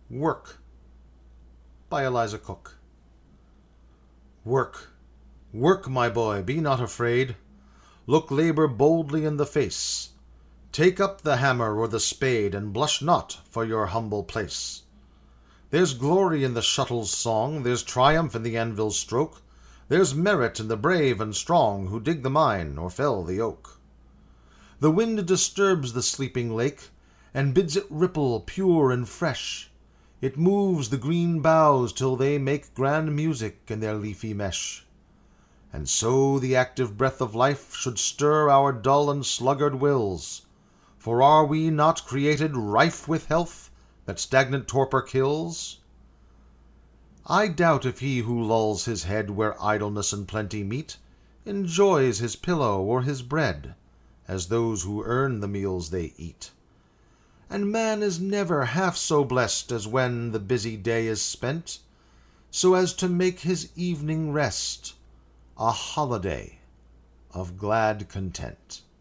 Work, by Eliza Cook. Work, work, my boy, be not afraid. Look labor boldly in the face. Take up the hammer or the spade, and blush not for your humble place. There's glory in the shuttle's song, there's triumph in the anvil's stroke, there's merit in the brave and strong who dig the mine or fell the oak. The wind disturbs the sleeping lake, and bids it ripple pure and fresh. It moves the green boughs till they make grand music in their leafy mesh. And so the active breath of life should stir our dull and sluggard wills. For are we not created rife with health, that stagnant torpor kills? I doubt if he who lulls his head where idleness and plenty meet, enjoys his pillow or his bread, as those who earn the meals they eat. And man is never half so blessed as when the busy day is spent, so as to make his evening rest a holiday of glad content.